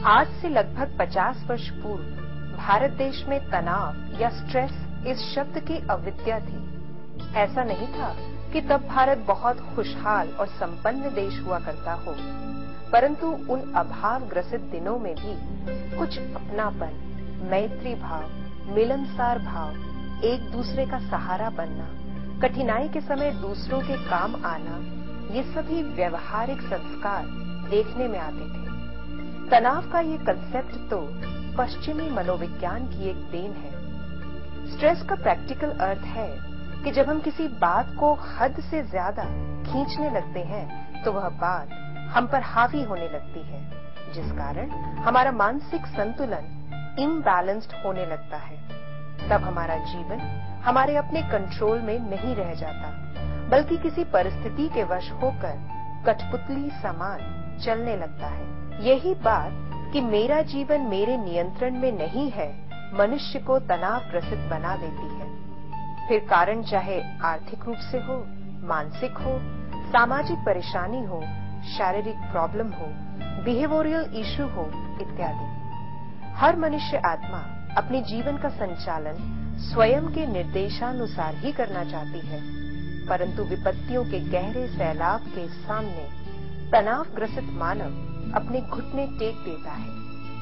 आज से लगभग 50 वर्ष पूर्व भारत देश में तनाव या स्ट्रेस इस शब्द की अविद्या थी। ऐसा नहीं था कि तब भारत बहुत खुशहाल और संपन्न देश हुआ करता हो, परंतु उन अभाव ग्रसित दिनों में भी कुछ अपनापन, मैत्री भाव, मिलनसार भाव, एक दूसरे का सहारा बनना, कठिनाई के समय दूसरों के काम आना, ये सभी व्यवहारिक संस्कार देखने में आते थे। तनाव का ये कंसेप्ट तो पश्चिमी मनोविज्ञान की एक देन है। स्ट्रेस का प्रैक्टिकल अर्थ है कि जब हम किसी बात को हद से ज्यादा खींचने लगते हैं तो वह बात हम पर हावी होने लगती है, जिस कारण हमारा मानसिक संतुलन इम्बैलेंस्ड होने लगता है। तब हमारा जीवन हमारे अपने कंट्रोल में नहीं रह जाता, बल्कि किसी परिस्थिति के वश होकर कठपुतली समान चलने लगता है। यही बात कि मेरा जीवन मेरे नियंत्रण में नहीं है, मनुष्य को तनाव ग्रसित बना देती है। फिर कारण चाहे आर्थिक रूप से हो, मानसिक हो, सामाजिक परेशानी हो, शारीरिक प्रॉब्लम हो, बिहेवियरल इश्यू हो इत्यादि। हर मनुष्य आत्मा अपने जीवन का संचालन स्वयं के निर्देशानुसार ही करना चाहती है, परंतु विपत्तियों के गहरे सैलाब के सामने तनाव ग्रसित मानव अपने घुटने टेक देता है।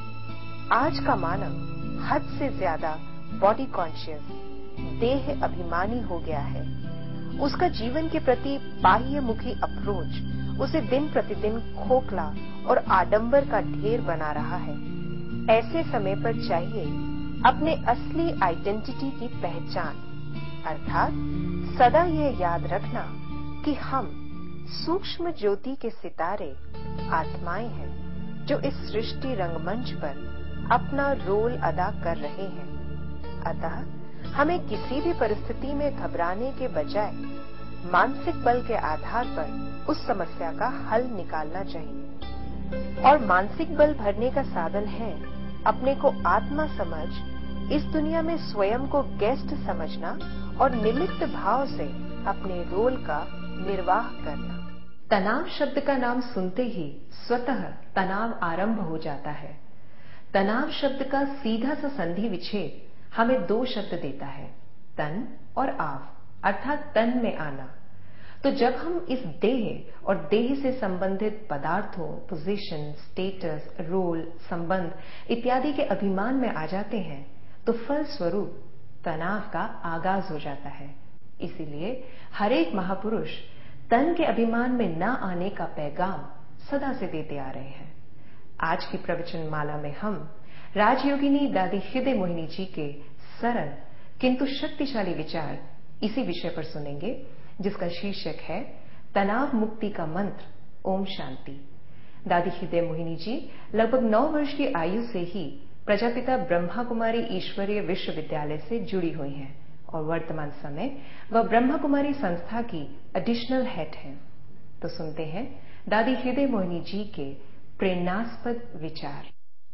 आज का मानव हद से ज्यादा बॉडी कॉन्शियस, देह अभिमानी हो गया है। उसका जीवन के प्रति बाह्यमुखी अप्रोच उसे दिन प्रतिदिन खोखला और आडंबर का ढेर बना रहा है। ऐसे समय पर चाहिए अपने असली आइडेंटिटी की पहचान, अर्थात सदा यह याद रखना कि हम सूक्ष्म ज्योति के सितारे आत्माएं हैं जो इस सृष्टि रंगमंच पर अपना रोल अदा कर रहे हैं। अतः हमें किसी भी परिस्थिति में घबराने के बजाय मानसिक बल के आधार पर उस समस्या का हल निकालना चाहिए। और मानसिक बल भरने का साधन है अपने को आत्मा समझ, इस दुनिया में स्वयं को गेस्ट समझना और निमित्त भाव से अपने रोल का निर्वाह करना। तनाव शब्द का नाम सुनते ही स्वतः तनाव आरंभ हो जाता है। तनाव शब्द का सीधा सा संधि विच्छेद हमें दो शब्द देता है, तन और आव, अर्थात तन में आना। तो जब हम इस देह और देह से संबंधित पदार्थों, पोजीशन, स्टेटस, रोल, संबंध इत्यादि के अभिमान में आ जाते हैं तो फलस्वरूप तनाव का आगाज हो जाता है। इसीलिए हर एक महापुरुष तन के अभिमान में न आने का पैगाम सदा से देते आ रहे हैं। आज की प्रवचन माला में हम राजयोगिनी दादी हृदय मोहिनी जी के सरल किंतु शक्तिशाली विचार इसी विषय पर सुनेंगे, जिसका शीर्षक है तनाव मुक्ति का मंत्र ओम शांति। दादी हृदय मोहिनी जी लगभग 9 वर्ष की आयु से ही प्रजापिता ब्रह्मा कुमारी ईश्वरीय विश्वविद्यालय से जुड़ी हुई हैं और वर्तमान समय वह ब्रह्मा कुमारी संस्था की एडिशनल हेड हैं। तो सुनते हैं दादी हृदय मोहिनी जी के प्रेरणास्पद विचार।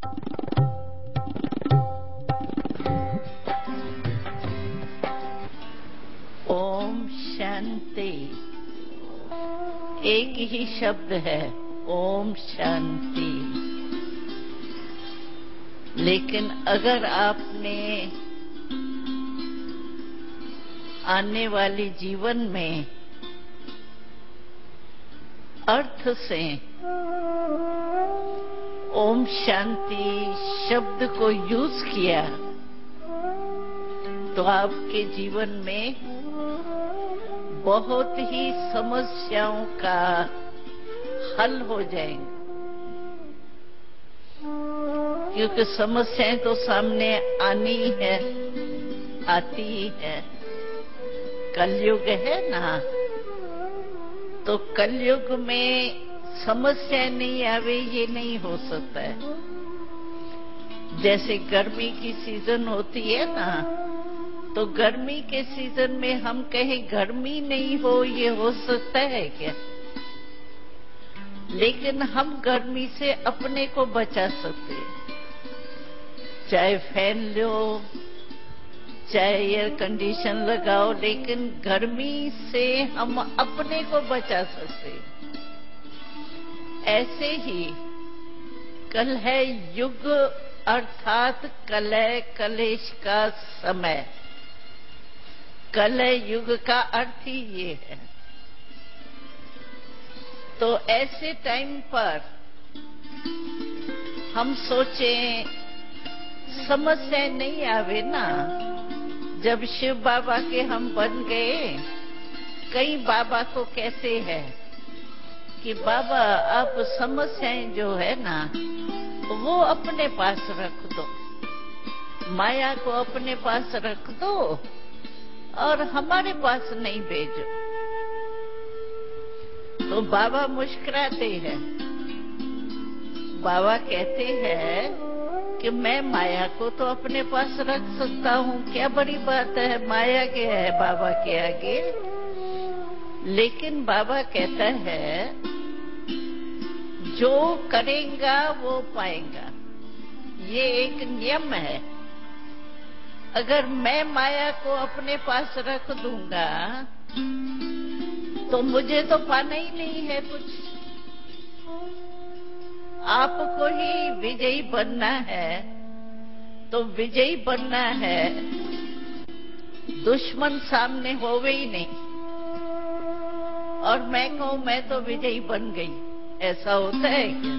ओम शांति एक ही शब्द है, ओम शांति। लेकिन अगर आपने आने वाले जीवन में अर्थ से ओम शांति शब्द को यूज किया तो आपके जीवन में बहुत ही समस्याओं का हल हो जाएंगे, क्योंकि समस्याएं तो सामने आनी ही है, आती ही है। कलयुग है ना, तो कलयुग में समस्या नहीं आवे ये नहीं हो सकता है। जैसे गर्मी की सीजन होती है ना, तो गर्मी के सीजन में हम कहें गर्मी नहीं हो, ये हो सकता है क्या? लेकिन हम गर्मी से अपने को बचा सकते हैं। चाहे फैन लो, चाहे एयर कंडीशन लगाओ, लेकिन गर्मी से हम अपने को बचा सकते हैं। ऐसे ही कल है युग अर्थात कलह कलेश का समय। कलह युग का अर्थ ही ये है। तो ऐसे टाइम पर हम सोचें समस्या नहीं आवे ना। जब शिव बाबा के हम बन गए, कई बाबा को कैसे है कि बाबा आप समस्याएं जो है ना वो अपने पास रख दो, माया को अपने पास रख दो और हमारे पास नहीं भेजो। तो बाबा मुस्कुराते हैं। बाबा कहते हैं कि मैं माया को तो अपने पास रख सकता हूँ, क्या बड़ी बात है, माया के है बाबा के आगे। लेकिन बाबा कहता है जो करेगा वो पाएगा, ये एक नियम है। अगर मैं माया को अपने पास रख दूंगा तो मुझे तो पाना ही नहीं है कुछ। आपको ही विजयी बनना है, तो विजयी बनना है, दुश्मन सामने होवे ही नहीं। और मैं कहूं मैं तो विजयी बन गई, ऐसा होता है क्या?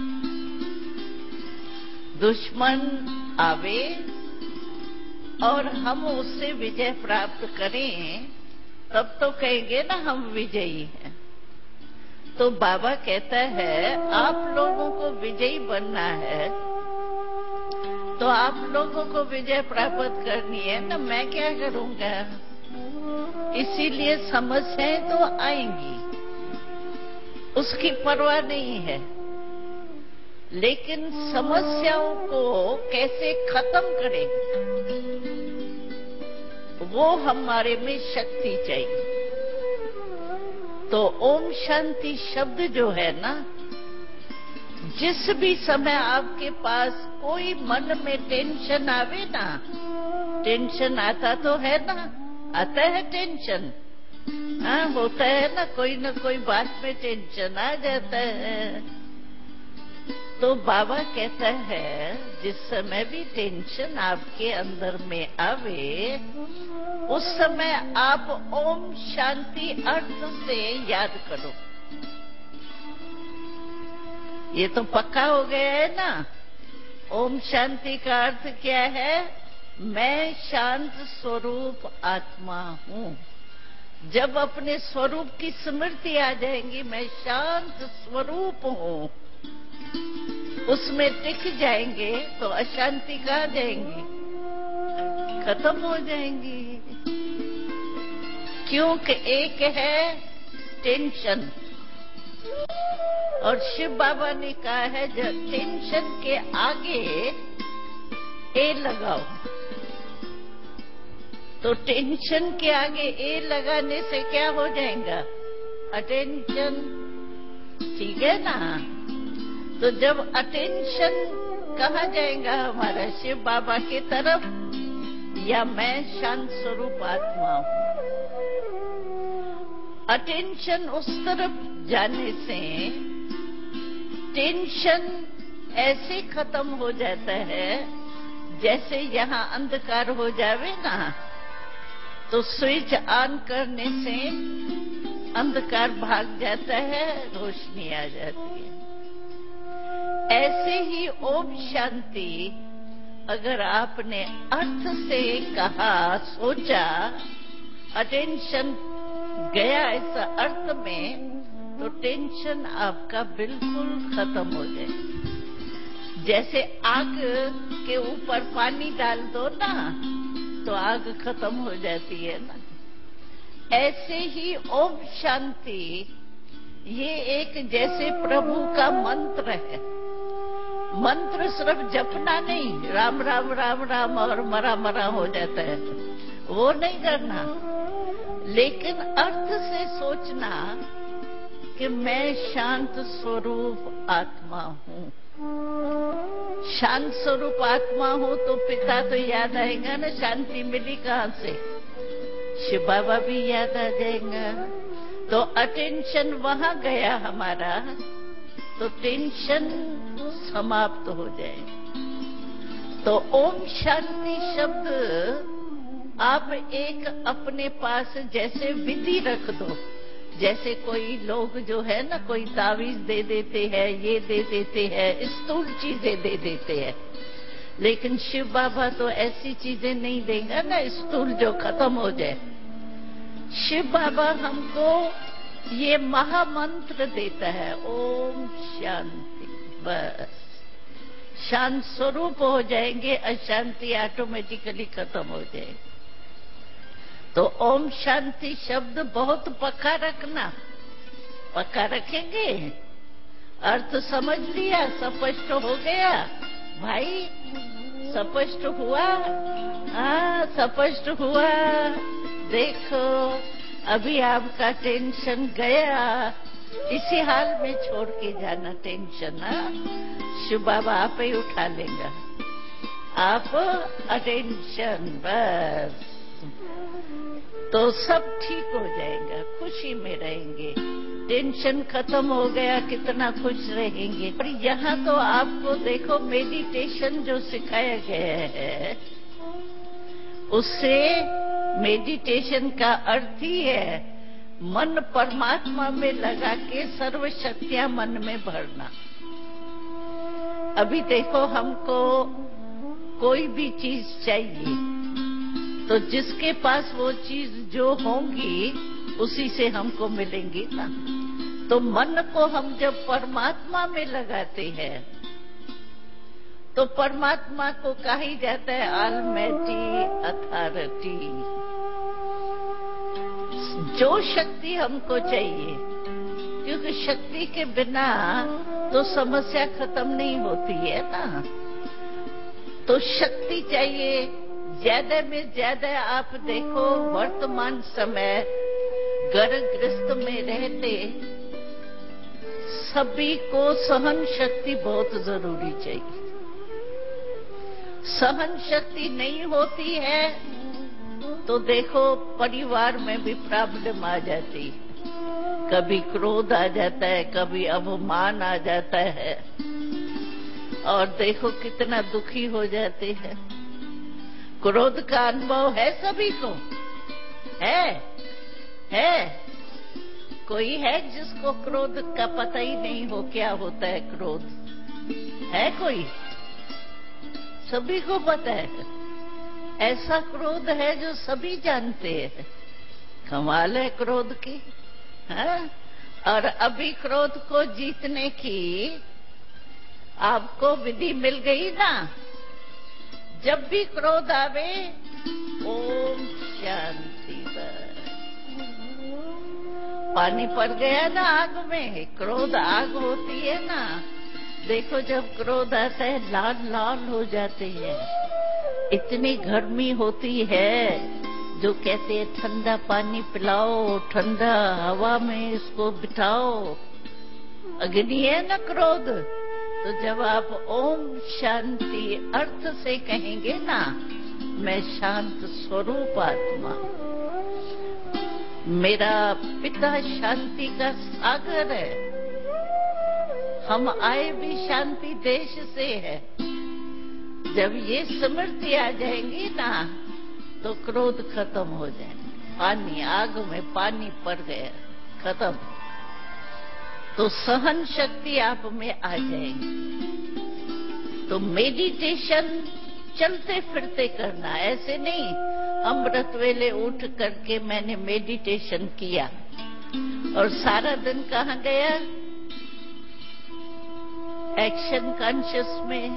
दुश्मन आवे और हम उससे विजय प्राप्त करें, तब तो कहेंगे ना हम विजयी हैं। तो बाबा कहता है आप लोगों को विजयी बनना है, तो आप लोगों को विजय प्राप्त करनी है ना, मैं क्या करूंगा? इसीलिए समस्याएं तो आएंगी, उसकी परवाह नहीं है। लेकिन समस्याओं को कैसे खत्म करें, वो हमारे में शक्ति चाहिए। तो ओम शांति शब्द जो है ना, जिस भी समय आपके पास कोई मन में टेंशन आवे ना, टेंशन आता तो है ना, आता है टेंशन, हाँ होता है ना कोई बात में टेंशन आ जाता है। तो बाबा कहता है जिस समय भी टेंशन आपके अंदर में आवे, उस समय आप ओम शांति अर्थ से याद करो। ये तो पक्का हो गया है ना। ओम शांति का अर्थ क्या है? मैं शांत स्वरूप आत्मा हूं। जब अपने स्वरूप की स्मृति आ जाएंगी, मैं शांत स्वरूप हूं, उसमें टिक जाएंगे तो अशांति कहाँ जाएंगी? खत्म हो जाएंगी। क्योंकि एक है टेंशन, और शिव बाबा ने कहा है जब टेंशन के आगे ए लगाओ, तो टेंशन के आगे ए लगाने से क्या हो जाएगा? अटेंशन, ठीक है ना। तो जब अटेंशन कहाँ जाएगा हमारा? शिव बाबा की तरफ, या मैं शांत स्वरूप आत्मा हूं। अटेंशन उस तरफ जाने से टेंशन ऐसे खत्म हो जाता है जैसे यहाँ अंधकार हो जावे ना, तो स्विच ऑन करने से अंधकार भाग जाता है, रोशनी आ जाती है। ऐसे ही ओम शांति अगर आपने अर्थ से कहा, सोचा, अटेंशन गया इस अर्थ में, तो टेंशन आपका बिल्कुल खत्म हो जाए। जैसे आग के ऊपर पानी डाल दो ना, तो आग खत्म हो जाती है ना। ऐसे ही ओम शांति ये एक जैसे प्रभु का मंत्र है। मंत्र सिर्फ जपना नहीं, राम राम राम राम और मरा मरा हो जाता है, वो नहीं करना। लेकिन अर्थ से सोचना कि मैं शांत स्वरूप आत्मा हूं। शांत स्वरूप आत्मा हूं तो पिता तो याद आएगा ना, शांति मिली कहां से? शिव बाबा भी याद आ जाएगा। तो अटेंशन वहां गया हमारा तो टेंशन समाप्त हो जाए। तो ओम शांति शब्द आप एक अपने पास जैसे विधि रख दो। जैसे कोई लोग जो है ना, कोई तावीज दे देते हैं, ये दे देते हैं, स्थूल चीजें दे देते हैं, लेकिन शिव बाबा तो ऐसी चीजें नहीं देंगे ना स्थूल जो खत्म हो जाए। शिव बाबा हमको ये महामंत्र देता है, ओम शांति। बस शांत स्वरूप हो जाएंगे, अशांति ऑटोमेटिकली खत्म हो जाएगी। तो ओम शांति शब्द बहुत पक्का रखना। पक्का रखेंगे? अर्थ समझ लिया? स्पष्ट हो गया भाई? स्पष्ट हुआ? हाँ, स्पष्ट हुआ। देखो अभी आपका टेंशन गया। इसी हाल में छोड़ के जाना टेंशन। शिव बाबा आप ही उठा लेगा। आप अटेंशन बस, तो सब ठीक हो जाएगा, खुशी में रहेंगे। टेंशन खत्म हो गया, कितना खुश रहेंगे। और यहाँ तो आपको देखो मेडिटेशन जो सिखाया गया है, उससे मेडिटेशन का अर्थ ही है मन परमात्मा में लगा के सर्व शक्तियां मन में भरना। अभी देखो हमको कोई भी चीज चाहिए, तो जिसके पास वो चीज जो होंगी उसी से हमको मिलेंगी ना। तो मन को हम जब परमात्मा में लगाते हैं तो परमात्मा को कहा ही जाता है ऑलमाइटी अथॉरिटी। जो शक्ति हमको चाहिए, क्योंकि शक्ति के बिना तो समस्या खत्म नहीं होती है ना। तो शक्ति चाहिए। ज्यादा में ज्यादा आप देखो वर्तमान समय घर गृहस्थ में रहते सभी को सहन शक्ति बहुत जरूरी चाहिए। सहन शक्ति नहीं होती है तो देखो परिवार में भी प्रॉब्लम आ जाती है। कभी क्रोध आ जाता है, कभी अवमान आ जाता है, और देखो कितना दुखी हो जाते हैं। क्रोध का अनुभव है सभी को? है? कोई है जिसको क्रोध का पता ही नहीं हो क्या होता है क्रोध? है कोई? सभी को पता है। ऐसा क्रोध है जो सभी जानते हैं। कमाल है क्रोध की। है? और अभी क्रोध को जीतने की आपको विधि मिल गई ना। जब भी क्रोध आवे ओम शांति। पानी पड़ गया ना आग में, क्रोध आग होती है ना। देखो जब क्रोध आता है लाल लाल हो जाते हैं, इतनी गर्मी होती है, जो कहते हैं ठंडा पानी पिलाओ, ठंडा हवा में इसको बिठाओ। अग्नि है ना क्रोध। तो जब आप ओम शांति अर्थ से कहेंगे ना, मैं शांत स्वरूप आत्मा, मेरा पिता शांति का सागर है। हम आए भी शांति देश से है। जब ये स्मृति आ जाएंगी ना तो क्रोध खत्म हो जाएंगे। पानी आग में पानी पड़ गया, खत्म। तो सहन शक्ति आप में आ जाएगी। तो मेडिटेशन चलते फिरते करना, ऐसे नहीं अमृत वेले उठ करके मैंने मेडिटेशन किया और सारा दिन कहाँ गया? एक्शन कॉन्शियस में,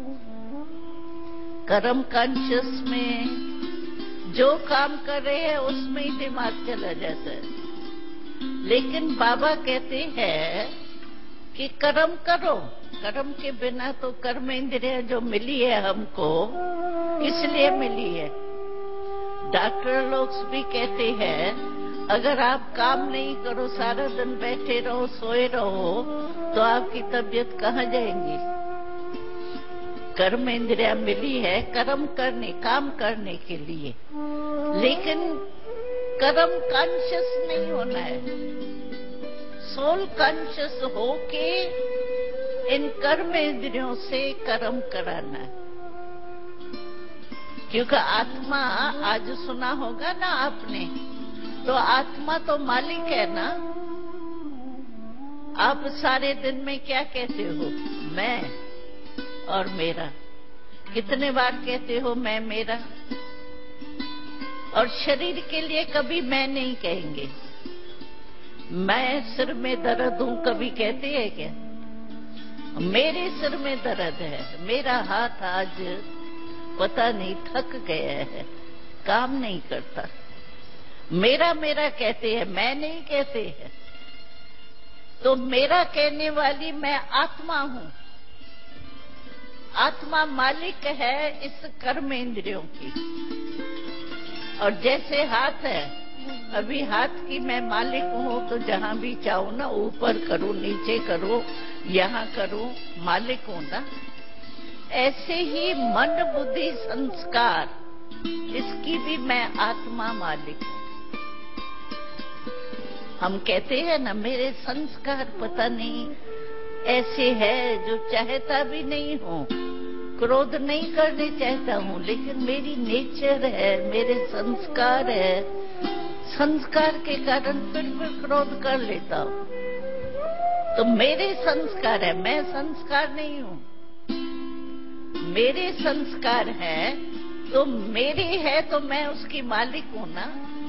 कर्म कॉन्शियस में, जो काम कर रहे हैं उसमें ही दिमाग चला जाता है। लेकिन बाबा कहते हैं कि कर्म करो। कर्म के बिना तो कर्म इंद्रिया जो मिली है हमको, इसलिए मिली है। डॉक्टर लोग भी कहते हैं अगर आप काम नहीं करो, सारा दिन बैठे रहो, सोए रहो, तो आपकी तबीयत कहाँ जाएंगी? कर्म इंद्रिया मिली है कर्म करने, काम करने के लिए, लेकिन कर्म कॉन्शियस नहीं होना है। सोल कॉन्शियस होके इन कर्म इंद्रियों से कर्म कराना है। क्योंकि आत्मा, आज सुना होगा ना आपने, तो आत्मा तो मालिक है ना। आप सारे दिन में क्या कहते हो? मैं और मेरा। कितने बार कहते हो मैं मेरा? और शरीर के लिए कभी मैं नहीं कहेंगे। मैं सिर में दर्द हूं कभी कहते हैं क्या? मेरे सिर में दर्द है, मेरा हाथ आज पता नहीं थक गया है, काम नहीं करता। मेरा मेरा कहते हैं, मैं नहीं कहते हैं। तो मेरा कहने वाली मैं आत्मा हूं। आत्मा मालिक है इस कर्म इंद्रियों की। और जैसे हाथ है, अभी हाथ की मैं मालिक हूं, तो जहां भी चाहूं ना, ऊपर करूं, नीचे करूं, यहां करूं, मालिक हूं ना। ऐसे ही मन बुद्धि संस्कार, इसकी भी मैं आत्मा मालिक हूं। हम कहते हैं ना, मेरे संस्कार पता नहीं ऐसे है जो चाहता भी नहीं हूं, क्रोध नहीं करने चाहता हूं, लेकिन मेरी नेचर है, मेरे संस्कार है। संस्कार के कारण फिर क्रोध कर लेता हूं। तो मेरे संस्कार है, मैं संस्कार नहीं हूं। मेरे संस्कार है तो मेरे है, तो मैं उसकी मालिक हूं ना।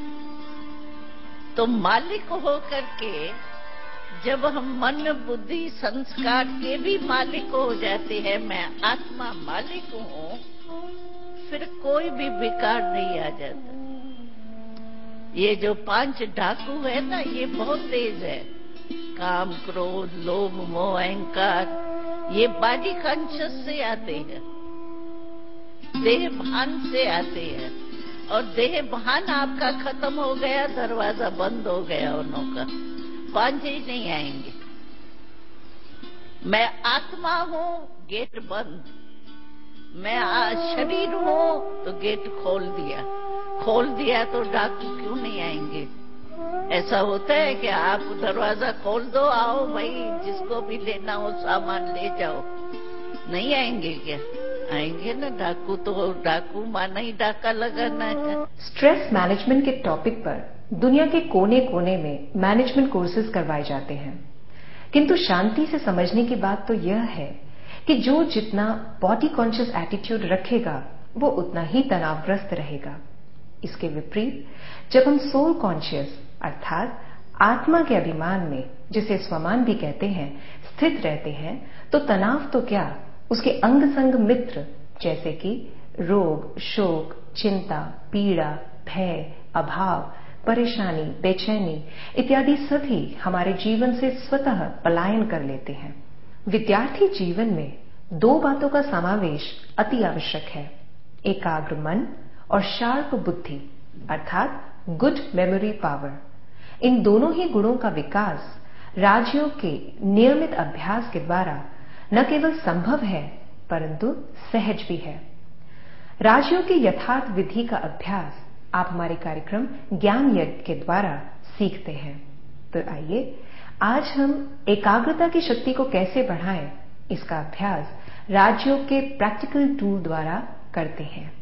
तो मालिक हो करके जब हम मन बुद्धि संस्कार के भी मालिक हो जाते हैं, मैं आत्मा मालिक हूं, फिर कोई भी विकार नहीं आ जाता। ये जो 5 डाकू है ना, ये बहुत तेज है। काम, क्रोध, लोभ, मोह, अहंकार, ये बॉडी कॉन्शियस से आते हैं, देह भान से आते हैं। और देह भान आपका खत्म हो गया, दरवाजा बंद हो गया उनों का, 5 ही नहीं आएंगे। मैं आत्मा हूं, गेट बंद। मैं शरीर हूं, तो गेट खोल दिया तो डाकू क्यों नहीं आएंगे? ऐसा होता है कि आप दरवाजा खोल दो, आओ भाई, जिसको भी लेना हो सामान ले जाओ, नहीं आएंगे क्या? आएंगे ना। डाकू तो डाकू माना ही डाका लगाना है। स्ट्रेस मैनेजमेंट के टॉपिक पर दुनिया के कोने कोने में मैनेजमेंट कोर्सेज करवाए जाते हैं, किंतु शांति से समझने की बात तो यह है कि जो जितना बॉडी कॉन्शियस एटीट्यूड रखेगा, वो उतना ही तनावग्रस्त रहेगा। इसके विपरीत जब हम सोल कॉन्शियस अर्थात आत्मा के अभिमान में, जिसे स्वमान भी कहते हैं, स्थित रहते हैं, तो तनाव तो क्या, उसके अंग संग मित्र जैसे कि रोग, शोक, चिंता, पीड़ा, भय, अभाव, परेशानी, बेचैनी इत्यादि सभी हमारे जीवन से स्वतः पलायन कर लेते हैं। विद्यार्थी जीवन में 2 बातों का समावेश अति आवश्यक है, एकाग्र मन और शार्प बुद्धि अर्थात गुड मेमोरी पावर। इन दोनों ही गुणों का विकास राजयोग के नियमित अभ्यास के द्वारा न केवल संभव है, परंतु सहज भी है। राजयोग की यथार्थ विधि का अभ्यास आप हमारे कार्यक्रम ज्ञान यज्ञ के द्वारा सीखते हैं। तो आइए आज हम एकाग्रता की शक्ति को कैसे बढ़ाएं, इसका अभ्यास राजयोग के प्रैक्टिकल टूल द्वारा करते हैं।